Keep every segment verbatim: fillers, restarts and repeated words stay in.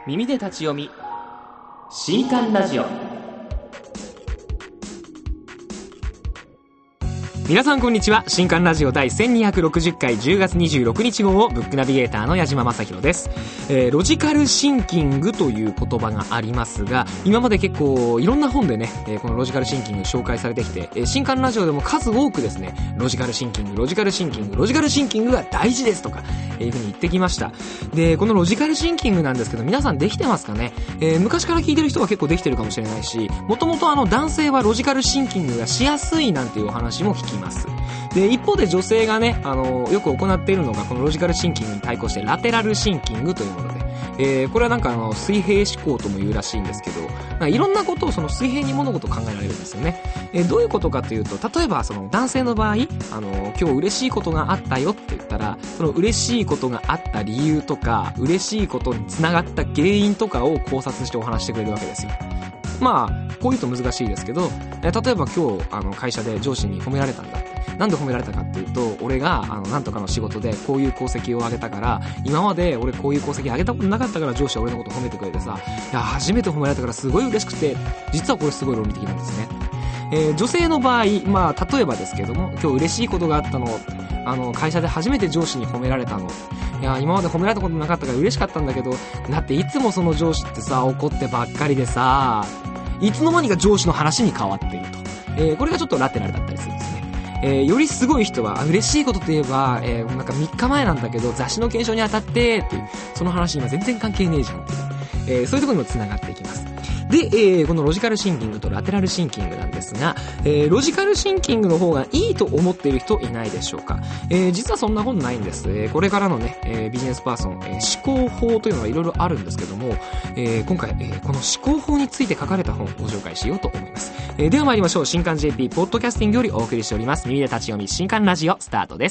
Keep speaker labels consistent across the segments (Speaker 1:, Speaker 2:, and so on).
Speaker 1: 耳で立ち読み新刊ラジオ。皆さんこんにちは。新刊ラジオ第せんにひゃくろくじゅっかいじゅうがつにじゅうろくにち号をブックナビゲーターの矢島正宏です。えー、ロジカルシンキングという言葉がありますが、今まで結構いろんな本でね、えー、このロジカルシンキング紹介されてきて、えー、新刊ラジオでも数多くですね、ロジカルシンキング、ロジカルシンキング、ロジカルシンキングが大事ですとか、えー、いうふうに言ってきました。で、このロジカルシンキングなんですけど、皆さんできてますかね。えー、昔から聞いてる人は結構できてるかもしれないし、もともとあの男性はロジカルシンキングがしやすいなんていうお話も聞きます。で、一方で女性がね、あの、よく行っているのが、このロジカルシンキングに対抗してラテラルシンキングというもので、えー、これはなんかあの、水平思考とも言うらしいんですけど、なんかいろんなことをその水平に物事を考えられるんですよね。えー、どういうことかというと、例えばその男性の場合、あの、今日嬉しいことがあったよって言ったら、その嬉しいことがあった理由とか、嬉しいことにつながった原因とかを考察してお話してくれるわけですよ。まあ、こう言うと難しいですけど、えー、例えば今日、あの、会社で上司に褒められたんだって。なんで褒められたかっていうと、俺があのなんとかの仕事でこういう功績を上げたから、今まで俺こういう功績上げたことなかったから上司は俺のこと褒めてくれてさ、いや初めて褒められたからすごい嬉しくて、実はこれすごい論理的なんですね。えー、女性の場合、まあ例えばですけども、今日嬉しいことがあったの、あの会社で初めて上司に褒められたの、いや今まで褒められたことなかったから嬉しかったんだけど、だっていつもその上司ってさ怒ってばっかりでさ、いつの間にか上司の話に変わっていると、えー、これがちょっとラテラルだったりするんですね。えー、よりすごい人は嬉しいことといえば、えー、なんかみっかまえなんだけど雑誌の検証に当たってっていう、その話今全然関係ねえじゃんっていう、えー、そういうところにも繋がっていきます。で、えー、このロジカルシンキングとラテラルシンキングなんですが、えー、ロジカルシンキングの方がいいと思っている人いないでしょうか。えー、実はそんな本ないんです。えー、これからのね、えー、ビジネスパーソン、えー、思考法というのがいろいろあるんですけども、えー、今回、えー、この思考法について書かれた本をご紹介しようと思います。えー、では参りましょう。新刊 ジェーピー ポッドキャスティングよりお送りしております。耳で立ち読み新刊ラジオスタートです。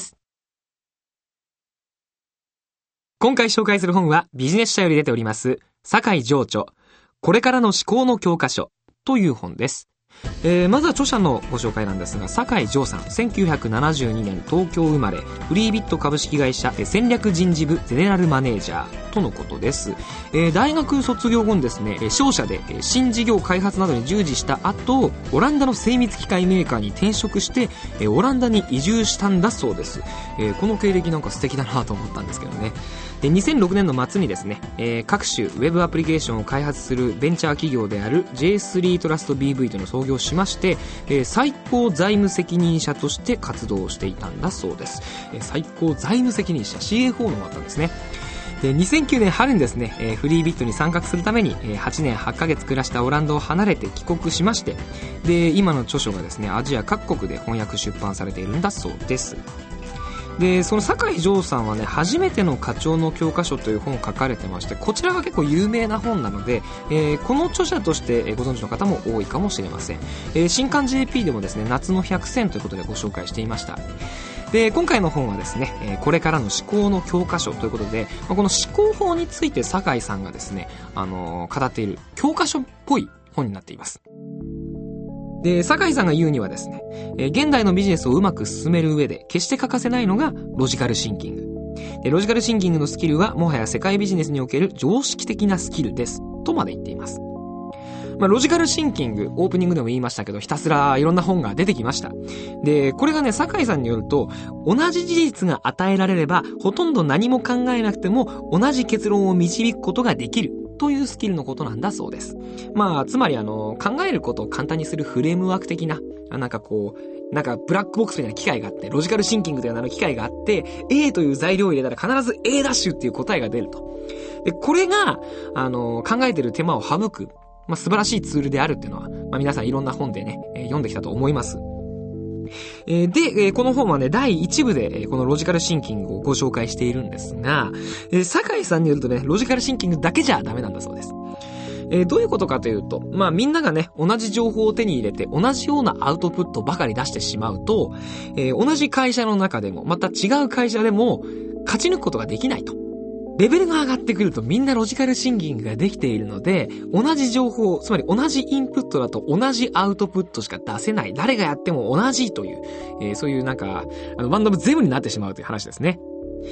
Speaker 1: 今回紹介する本はビジネス社より出ております酒井情著これからの思考の教科書という本です。えー、まずは著者のご紹介なんですが、酒井情さん、せんきゅうひゃくななじゅうにねん東京生まれ、フリービット株式会社戦略人事部ゼネラルマネージャーとのことです。えー、大学卒業後にですね、商社で新事業開発などに従事した後、オランダの精密機械メーカーに転職してオランダに移住したんだそうです。えー、この経歴なんか素敵だなと思ったんですけどね。でにせんろくねんの末にですね、えー、各種ウェブアプリケーションを開発するベンチャー企業である ジェイスリー トラスト ビーブイ との創業をしまして、えー、最高財務責任者として活動していたんだそうです。えー、最高財務責任者 シーエフオー のもあったんですね。でにせんきゅうねん春にですね、えー、フリービットに参画するために、えー、はちねんはちかげつ暮らしたオランダを離れて帰国しまして、で今の著書がですねアジア各国で翻訳出版されているんだそうです。でその酒井情さんはね、初めての課長の教科書という本を書かれてまして、こちらが結構有名な本なので、えー、この著者としてご存知の方も多いかもしれません。えー、新刊 ジェーピー でもですね夏の百選ということでご紹介していました。で今回の本はですね、えー、これからの思考の教科書ということで、まあ、この思考法について酒井さんがですね、あのー、語っている教科書っぽい本になっています。で、酒井さんが言うにはですね、えー、現代のビジネスをうまく進める上で決して欠かせないのがロジカルシンキング。で、ロジカルシンキングのスキルはもはや世界ビジネスにおける常識的なスキルです。とまで言っています。まあ、ロジカルシンキング、オープニングでも言いましたけど、ひたすらいろんな本が出てきました。で、これがね、酒井さんによると、同じ事実が与えられれば、ほとんど何も考えなくても、同じ結論を導くことができる。というスキルのことなんだそうです。まあ、つまりあの、考えることを簡単にするフレームワーク的な、なんかこう、なんかブラックボックスみたいな機械があって、ロジカルシンキングという名の機械があって、A という材料を入れたら必ず A ダッシュっていう答えが出ると。で、これが、あの、考えてる手間を省く、まあ、素晴らしいツールであるっていうのは、まあ、皆さんいろんな本でね、えー、読んできたと思います。えー、で、えー、この本はね、だいいちぶで、えー、このロジカルシンキングをご紹介しているんですが、えー、酒井さんによるとね、ロジカルシンキングだけじゃダメなんだそうです。えー、どういうことかというと、まあみんながね、同じ情報を手に入れて同じようなアウトプットばかり出してしまうと、えー、同じ会社の中でも、また違う会社でも勝ち抜くことができないと。レベルが上がってくるとみんなロジカルシンキングができているので、同じ情報、つまり同じインプットだと同じアウトプットしか出せない。誰がやっても同じという、えー、そういうなんか、あの、ワンダムゼムになってしまうという話ですね。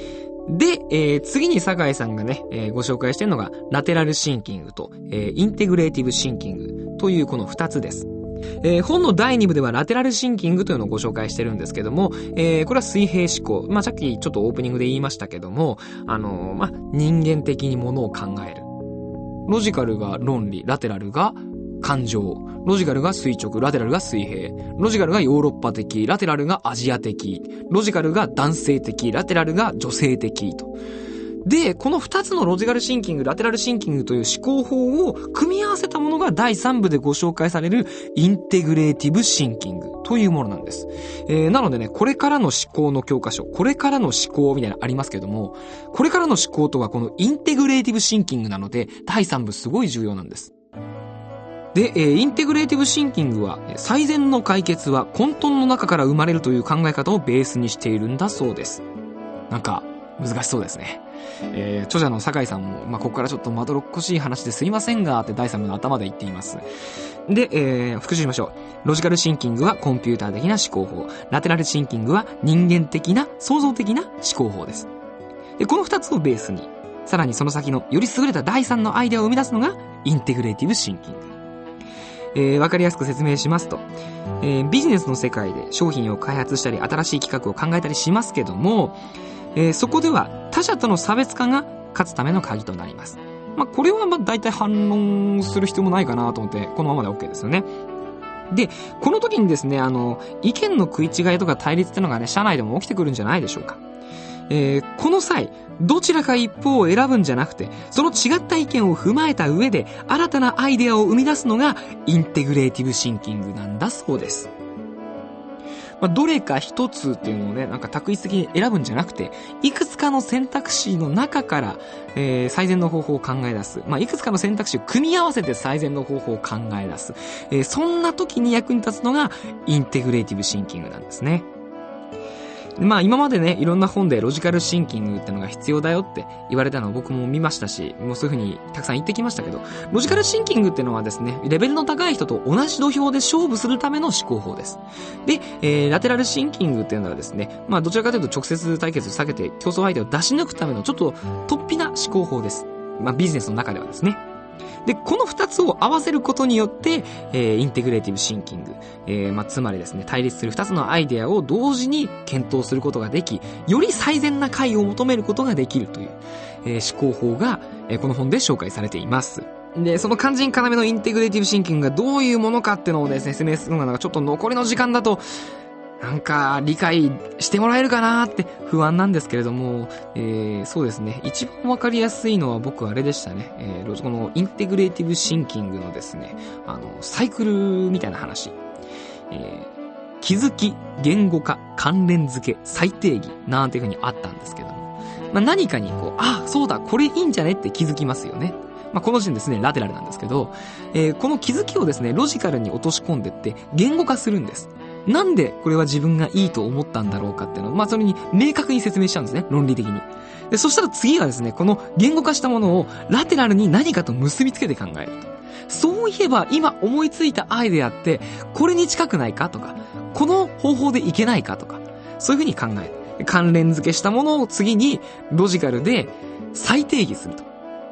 Speaker 1: で、えー、次に酒井さんがね、えー、ご紹介しているのが、ラテラルシンキングと、えー、インテグレーティブシンキングというこの二つです。えー、本のだいに部ではラテラルシンキングというのをご紹介してるんですけども、えー、これは水平思考。まあ、さっきちょっとオープニングで言いましたけども、あのー、まあ、人間的にものを考える。ロジカルが論理、ラテラルが感情。ロジカルが垂直、ラテラルが水平。ロジカルがヨーロッパ的、ラテラルがアジア的。ロジカルが男性的、ラテラルが女性的と。で、この二つのロジカルシンキング、ラテラルシンキングという思考法を組み合わせたものがだいさん部でご紹介されるインテグレーティブシンキングというものなんです。えー、なのでね、これからの思考の教科書、これからの思考みたいなのありますけども、これからの思考とはこのインテグレーティブシンキングなので、だいさん部すごい重要なんです。で、えー、インテグレーティブシンキングは、最善の解決は混沌の中から生まれるという考え方をベースにしているんだそうです。なんか、難しそうですね。えー、著者の酒井さんも、まあ、ここからちょっとまどろっこしい話ですいませんが、ってだいさん部の頭で言っています。で、えー、復習しましょう。ロジカルシンキングはコンピューター的な思考法。ラテラルシンキングは人間的な、創造的な思考法です。で、この二つをベースに、さらにその先のより優れただいさんのアイデアを生み出すのが、インテグレーティブシンキング。えー、わかりやすく説明しますと、えー、ビジネスの世界で商品を開発したり、新しい企画を考えたりしますけども、えー、そこでは他者との差別化が勝つための鍵となります。まあ、これはまあ大体反論する必要もないかなと思って、このままで OK ですよね。で、この時にですね、あの、意見の食い違いとか対立ってのがね、社内でも起きてくるんじゃないでしょうか。えー、この際、どちらか一方を選ぶんじゃなくて、その違った意見を踏まえた上で、新たなアイデアを生み出すのが、インテグレーティブシンキングなんだそうです。まあ、どれか一つっていうのをね、なんか択一的に選ぶんじゃなくて、いくつかの選択肢の中から、えー、最善の方法を考え出す。まあ、いくつかの選択肢を組み合わせて最善の方法を考え出す。えー、そんな時に役に立つのが、インテグレーティブシンキングなんですね。まあ今までね、いろんな本でロジカルシンキングってのが必要だよって言われたのを僕も見ましたし、もうそういう風にたくさん言ってきましたけど、ロジカルシンキングってのはですね、レベルの高い人と同じ土俵で勝負するための思考法です。で、えー、ラテラルシンキングっていうのはですね、まあどちらかというと直接対決を避けて競争相手を出し抜くためのちょっと突飛な思考法です。まあビジネスの中ではですね。で、この二つを合わせることによって、えー、インテグレーティブシンキング、えー、まあ、つまりですね、対立する二つのアイデアを同時に検討することができ、より最善な解を求めることができるという、えー、思考法が、えー、この本で紹介されています。で、その肝心要のインテグレーティブシンキングがどういうものかっていうのをですね、説明するのがちょっと残りの時間だと、なんか理解してもらえるかなーって不安なんですけれども、えー、そうですね。一番わかりやすいのは僕はあれでしたね。えー、このインテグレーティブシンキングのですね、あの、サイクルみたいな話。えー、気づき、言語化、関連付け、再定義なんていう風にあったんですけども。まあ、何かにこう、あ、そうだ、これいいんじゃねって気づきますよね。まあ、この時点ですね、ラテラルなんですけど、えー、この気づきをですね、ロジカルに落とし込んでって言語化するんです。なんでこれは自分がいいと思ったんだろうかっていうのを、まあそれに明確に説明しちゃうんですね、論理的に。で、そしたら次はですね、この言語化したものをラテラルに何かと結びつけて考えると。そういえば今思いついたアイデアってこれに近くないかとか、この方法でいけないかとか、そういうふうに考える。関連付けしたものを次にロジカルで再定義すると。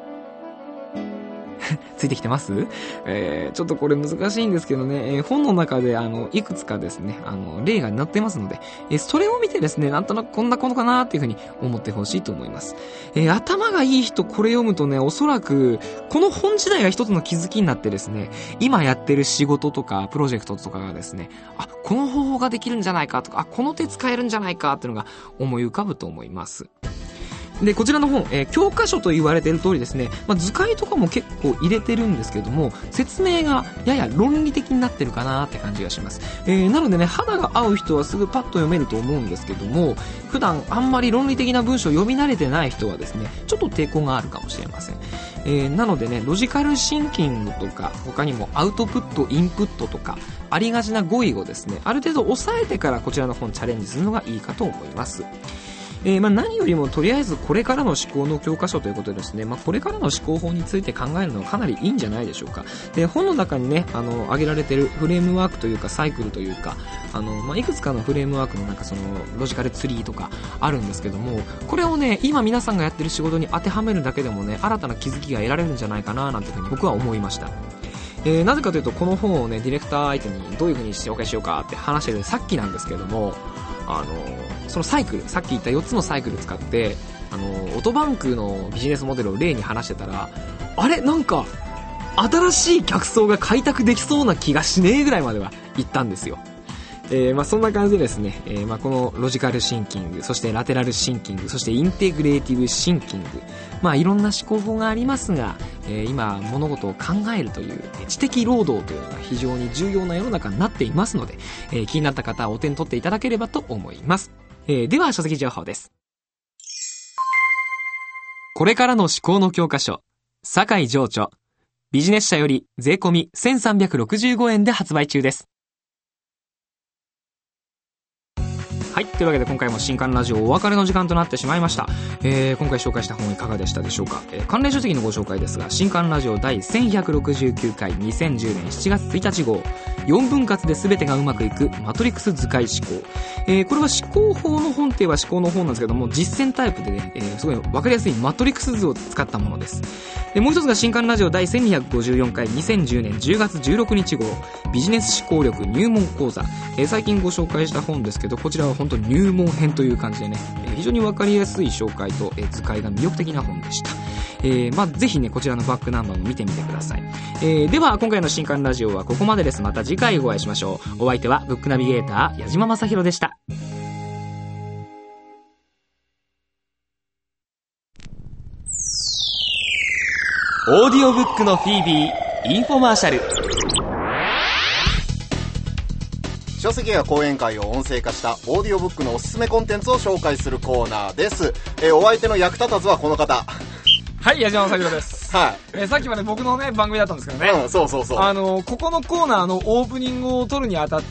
Speaker 1: ついてきてます？えー、ちょっとこれ難しいんですけどね、えー、本の中であの、いくつかですね、あの、例が載ってますので、えー、それを見てですね、なんとなくこんなことかなっていうふうに思ってほしいと思います。えー、頭がいい人これ読むとね、おそらく、この本自体が一つの気づきになってですね、今やってる仕事とか、プロジェクトとかがですね、あ、この方法ができるんじゃないかとか、あ、この手使えるんじゃないかっていうのが思い浮かぶと思います。で、こちらの本、えー、教科書と言われている通りですね、まあ、図解とかも結構入れてるんですけども、説明がやや論理的になってるかなって感じがします。えー、なのでね、肌が合う人はすぐパッと読めると思うんですけども、普段あんまり論理的な文章を読み慣れてない人はですね、ちょっと抵抗があるかもしれません。えー、なのでね、ロジカルシンキングとか、他にもアウトプット、インプットとか、ありがちな語彙をですね、ある程度抑えてからこちらの本チャレンジするのがいいかと思います。 えー、まあ何よりもとりあえずこれからの思考の教科書ということでですね、まあこれからの思考法について考えるのはかなりいいんじゃないでしょうか。で、本の中にね、あの、挙げられてるフレームワークというかサイクルというか、あの、まあいくつかのフレームワークのなんかその、ロジカルツリーとかあるんですけども、これをね、今皆さんがやってる仕事に当てはめるだけでもね、新たな気づきが得られるんじゃないかななんていうふうに僕は思いました。えー、なぜかというと、この本をね、ディレクター相手にどういう風に紹介しようかって話してるさっきなんですけども、あの、そのサイクル、さっき言ったよっつのサイクル使って、あの、オートバンクのビジネスモデルを例に話してたら、あれなんか、新しい客層が開拓できそうな気がしねえぐらいまでは言ったんですよ。えー、まあそんな感じでですね、えー、まあこのロジカルシンキング、そしてラテラルシンキング、そしてインテグレーティブシンキング、まあいろんな思考法がありますが、えー、今物事を考えるという知的労働というのが非常に重要な世の中になっていますので、えー、気になった方はお手に取っていただければと思います。えー、では書籍情報です。これからの思考の教科書、堺情著、ビジネス社より税込みせんさんびゃくろくじゅうごえんで発売中です。はい。というわけで今回も新刊ラジオお別れの時間となってしまいました。えー、今回紹介した本いかがでしたでしょうか。えー、関連書籍のご紹介ですが、新刊ラジオ第せんひゃくろくじゅうきゅうかいにせんじゅうねんしちがつついたち号、よんぶん割で全てがうまくいくマトリクス図解思考。えー、これは思考法の本って言えば思考の本なんですけども、実践タイプでね、えー、すごいわかりやすいマトリクス図を使ったものです。で、もう一つが新刊ラジオ第せんにひゃくごじゅうよんかいにせんじゅうねんじゅうがつじゅうろくにち号、ビジネス思考力入門講座。えー、最近ご紹介した本ですけど、こちらは本当に入門編という感じでね、えー、非常にわかりやすい紹介と、えー、図解が魅力的な本でした。えー、まあ、ぜひね、こちらのバックナンバーも見てみてください。えー、では、今回の新刊ラジオはここまでです。また次回お会いしましょう。お相手は、ブックナビゲーター、矢島正宏でした。オーディオブックのフィービー、インフォマーシャル。
Speaker 2: 書籍や講演会を音声化したオーディオブックのおすすめコンテンツを紹介するコーナーです。えー、お相手の役立たずはこの方。
Speaker 1: はい、矢島正宏です。
Speaker 2: はい。
Speaker 1: えー、さっきまで僕のね、番組だったんですけどね。
Speaker 2: うん、そうそうそう。
Speaker 1: あのー、ここのコーナーのオープニングを撮るにあたって、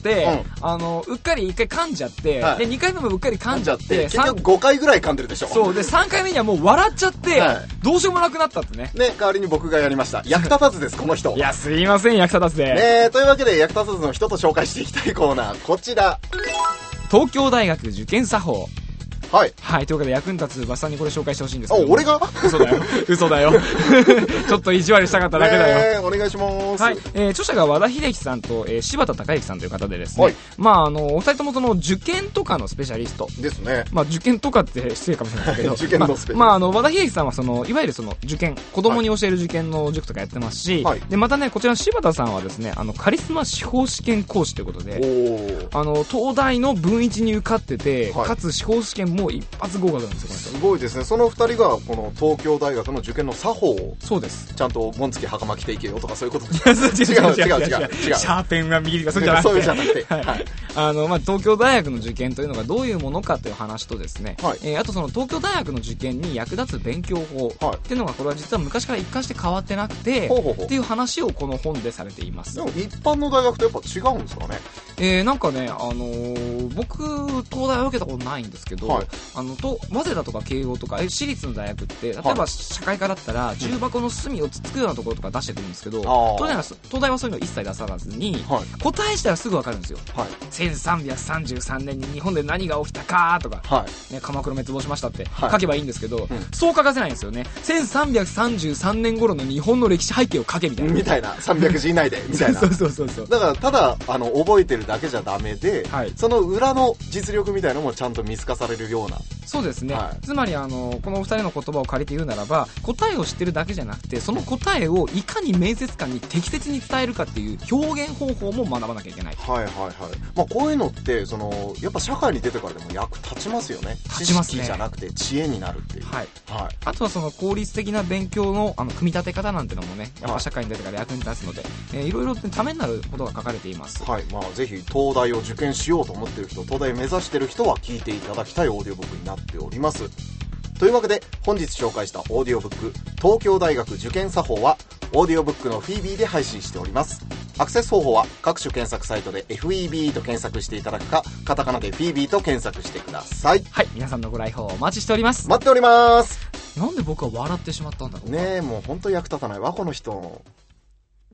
Speaker 1: うん、あのー、うっかり一回噛んじゃって、はい、で、にかいめもうっかり噛んじゃって、
Speaker 2: 結局ごかいぐらい噛んでるでしょ。
Speaker 1: そう。で、さんかいめにはもう笑っちゃって、はい、どうしようもなくなったってね。
Speaker 2: ね、代わりに僕がやりました。役立たずです、この人。
Speaker 1: いや、すいません、役立たずで。
Speaker 2: ね、というわけで、役立たずの人と紹介していきたいコーナー、こちら。
Speaker 1: 東京大学受験作法。
Speaker 2: はい。
Speaker 1: はい。というわけで役に立つバスさんにこれ紹介してほしいんですけど。
Speaker 2: あ、俺が
Speaker 1: 嘘だよ。嘘だよ。ちょっと意地悪したかっただけだよ。
Speaker 2: えー、お願いします。
Speaker 1: はい。えー、著者が和田秀樹さんと、えー、柴田孝之さんという方でですね。はい。まあ、あの、お二人ともその受験とかのスペシャリスト。
Speaker 2: ですね。
Speaker 1: まあ、受験とかって失礼かもしれないですけど。
Speaker 2: 受験のスペシャリスト。
Speaker 1: まあ、まあ、あの、和田秀樹さんはその、いわゆるその、受験、子供に教える受験の塾とかやってますし、はい。で、またね、こちらの柴田さんはですね、あの、カリスマ司法試験講師ということで、おあの、東大の文一に受かってて、はい、かつ司法試験も一発合格。
Speaker 2: すごいですね。そのふたりがこの東京大学の受験の作法を、
Speaker 1: そうです、
Speaker 2: ちゃんと紋付き袴着ていけよとかそういうこと
Speaker 1: です
Speaker 2: 違う違う違う違う
Speaker 1: シャーペンが右とかそうじゃなくて、そうじゃなくて、はいはい、あのまあ東京大学の受験というのがどういうものかという話とですね、はい、えー、あとその東京大学の受験に役立つ勉強法っていうのがこれは実は昔から一貫して変わってなくて、はい、っていう話をこの本でされています。
Speaker 2: でも一般の大学とやっぱ違うんですかね。
Speaker 1: えー、なんかね、あのー、僕東大は受けたことないんですけど、はい、あのと早稲田とか慶応とか私立の大学って例えば社会科だったら重箱の隅をつつくようなところとか出してくるんですけど、東大は、東大はそういうの一切出さずに、はい、答えしたらすぐ分かるんですよ、はい、せんさんびゃくさんじゅうさんねんに日本で何が起きたかとか、はいね、鎌倉滅亡しましたって書けばいいんですけど、はい、うん、そう書かせないんですよね。せんさんびゃくさんじゅうさんねん頃の日本の歴史背景を書けみたいな
Speaker 2: みたいなさんびゃくじ以内でみたいな
Speaker 1: そうそうそうそう。
Speaker 2: だからただあの覚えてるだけじゃダメで、はい、その裏の実力みたいなのもちゃんと見透かされるような。
Speaker 1: そうですね、はい、つまりあのこのお二人の言葉を借りて言うならば、答えを知ってるだけじゃなくてその答えをいかに面接官に適切に伝えるかっていう表現方法も学ばなきゃいけない。
Speaker 2: はいはいはい。まあこういうのってそのやっぱ社会に出てからでも役立ちますよね。
Speaker 1: 立ちますね。
Speaker 2: 知識じゃなくて知恵になるっていう。はい。はい。
Speaker 1: あとはその効率的な勉強のあの組み立て方なんてのもね、やっぱ社会に出てから役に立つので、えー、いろいろためになることが書かれています。
Speaker 2: はい。まあぜひ東大を受験しようと思っている人、東大を目指している人は聞いていただきたいオーディオブックになっております。というわけで本日紹介したオーディオブック東京大学受験作法はオーディオブックのフィービーで配信しております。 アクセス方法は各種検索サイトで エフイービー と検索していただくか、カタカナで エフイービー と検索してください。
Speaker 1: はい、皆さんのご来訪お待ちしております。
Speaker 2: 待っております。
Speaker 1: なんで僕は笑ってしまったんだろう。
Speaker 2: ねえ、もう本当役立たないわこの人。